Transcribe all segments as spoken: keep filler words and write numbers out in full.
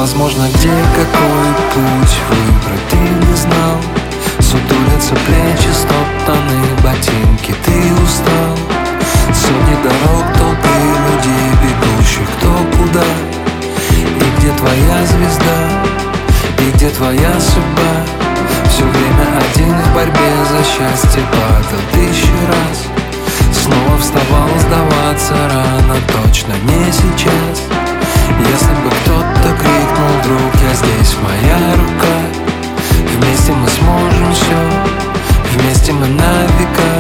Возможно, где какой путь выбрать ты не знал. Сутулятся плечи, стоптаны ботинки, ты устал. Сотни дорог, толпы людей, бегущих кто куда. И где твоя звезда, и где твоя судьба? Все время один в борьбе за счастье, падал тысячи раз. Снова вставал, сдаваться рано, точно не сейчас. Если бы кто-то крикнул вдруг: я здесь, моя рука. Вместе мы сможем все, вместе мы на века.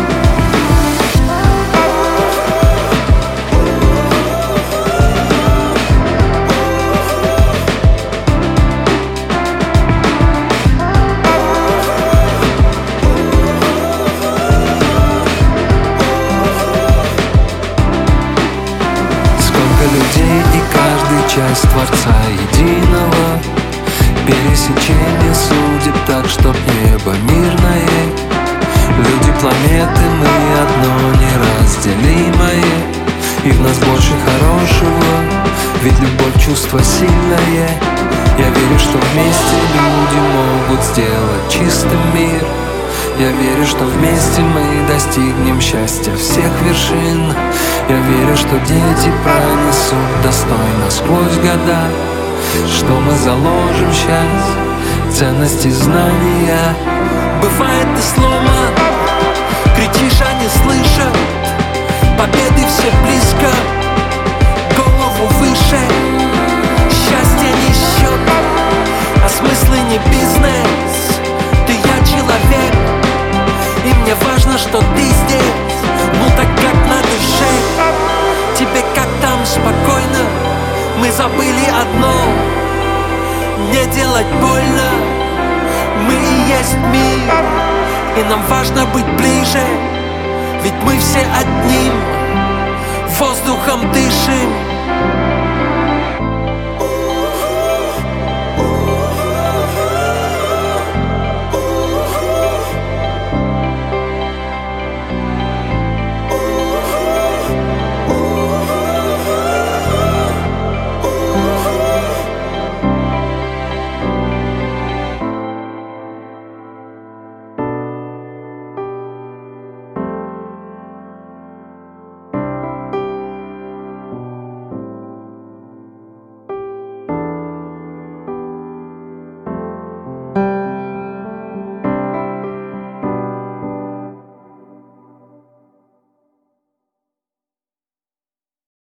Людей и каждый часть Творца единого. Пересечение судеб так, чтоб небо мирное. Люди планеты, мы одно неразделимое. И в нас больше хорошего, ведь любовь чувство сильное. Я верю, что вместе люди могут сделать чистый мир. Я верю, что вместе мы достигнем счастья всех вершин. Я верю, что дети пронесут достойно сквозь года. Что мы заложим сейчас ценности знания. Бывает ты сломан, кричишь, а не слышат. Победы все близко, голову выше. Счастье не счет, а смыслы не бизнес. Ты я человек, и мне важно, что ты здесь. Ну так как на душе, тебе как там спокойно? Мы забыли одно: не делать больно. Мы и есть мир, и нам важно быть ближе. Ведь мы все одним воздухом дышим.